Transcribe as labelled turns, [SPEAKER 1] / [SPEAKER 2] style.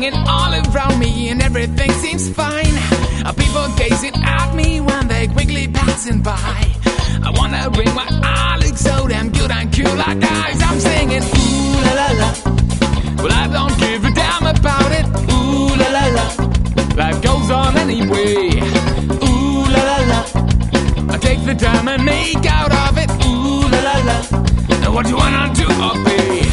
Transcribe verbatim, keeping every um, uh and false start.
[SPEAKER 1] singing all around me and everything seems fine. Uh, People gazing at me when they quickly passing by. I wanna bring my I look so damn good and cool like guys. I'm singing ooh la la la. Well, I don't give a damn about it. Ooh la la la. Life goes on anyway. Ooh la la la. I take the time and make out of it. Ooh la la la. Now what you wanna do, oh babe?